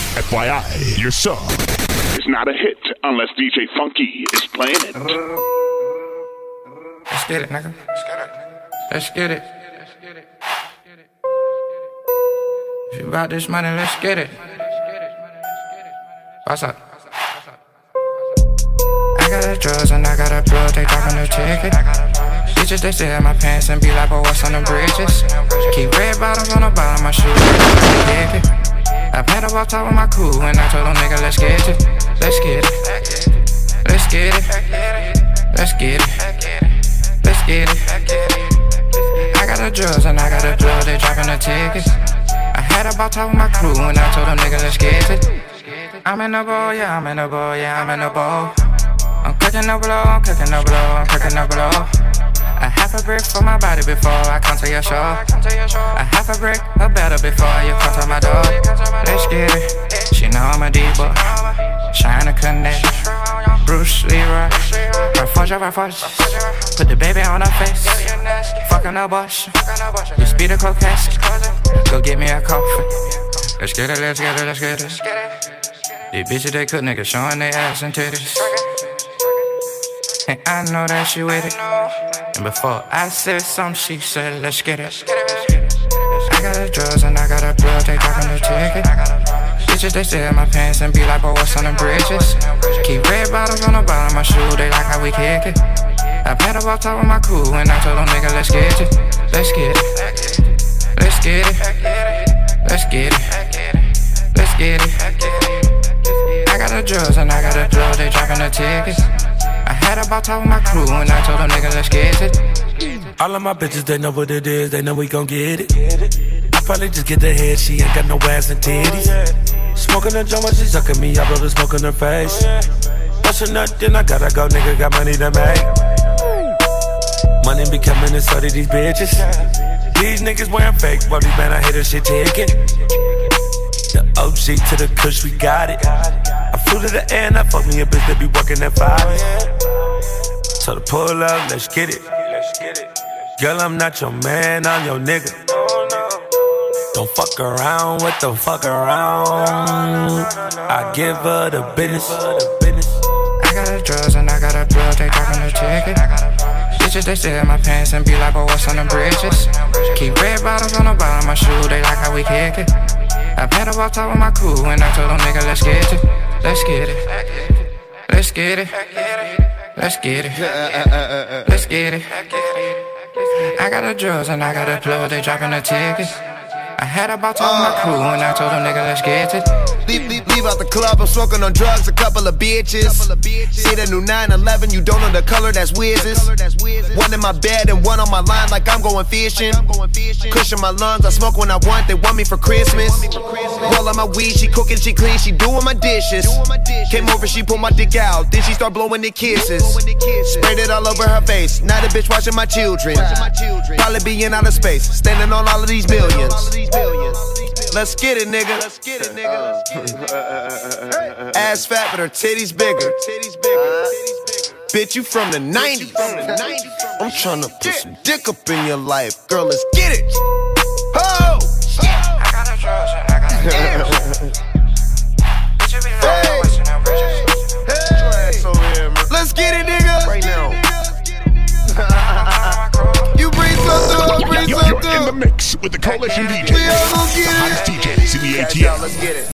FYI, your song is not a hit unless DJ Funky is playing it. Let's get it, nigga. Let's get it. If you got this money, let's get it. What's up? I got the drugs and I got a plug, they talking the ticket. Bitches, they stare at my pants and be like, boy, what's on the bridges? Keep red bottoms on the bottom of my shoes, like I had to walk top with my crew and I told them, nigga, let's get it. Let's get it. Let's get it. Let's get it. Let's get it. I got the drugs and I got the plug, they dropping the tickets. I had to walk top with my crew and I told them, nigga, let's get it. I'm in the bowl, yeah, I'm in the bowl, yeah, I'm in the bowl. I'm cooking the blow, I'm cooking the blow, I'm cooking the blow. A half a brick for my body before I come to your show. A half a brick, a better before you come to my door. Let's get it. She know I'm a D-boy. Shine a connect. Bruce Leroy. Refuge. Put the baby on her face. Fucking the bush. You speed a cold casket. Go get me a coffee. Let's get it, let's get it, let's get it. These bitches, they cook niggas showing their ass and titties. And I know that she with it. And before I said something, she said, let's get it. I got the drugs and I got a plug, they talking the ticket. Bitches, they stare at my pants and be like, boy, what's on the bridges? Keep red bottles on the bottom of my shoe, they like how we kick it. I paddle off top with my crew and I told them, nigga, let's get it. Let's get it. Let's get it. Let's get it. Let's get it. I got the drugs and I got the plug, they dropping the tickets. I had about top with my crew and I told them, nigga, let's get it. All of my bitches, they know what it is, they know we gon' get it. I probably just get the head, she ain't got no ass and titties. Smoking the joint while she sucking me, I blow the smoke in her face. Bust a nut, then I gotta go, nigga, got money to make. Money be coming and so do these bitches. These niggas wearing fake, but these man, I hate this shit ticking. The OG to the kush, we got it. I flew to the air and I fucked me a bitch that be working at 5. So to pull up, let's get it. Girl, I'm not your man, I'm your nigga. Don't fuck around, what the fuck around? I give her the business. I got the drugs and I got a plug, they talking the ticket. Bitches, they stare at my pants and be like, boy, what's on the bridges? Keep red bottles on the bottom of my shoe, they like how we kick it. I paddle off top with my crew and I told them, nigga, let's get it. Let's get it. Let's get it. Let's get it. Let's get it. I got the drugs and I got the plug, they dropping the tickets. I had about top with my crew and I told them, nigga, let's get it. Leave out the club, I'm smoking on drugs, a couple of bitches. See the new 911, you don't know the color, that's whizzes. One in my bed and one on my line like I'm going fishing. Cushion my lungs, I smoke when I want, they want me for Christmas. Roll on my weed, she cooking, she clean, she doing my dishes. Came over, she pulled my dick out, then she start blowing the kisses. Sprayed it all over her face, now the bitch watching my children. Probably be in outer space, standing on all of these billions. Let's get it, nigga. Ass fat, but her titties bigger. Bitch, you from the 90s. I'm tryna put some dick up in your life. Girl, let's get it. Oh! I got the drugs and I got the bitch, you be like, what's on the bridges? Let's get it, nigga. Right now. You bring something up, bring something You're in the mix with the Coalition DJ.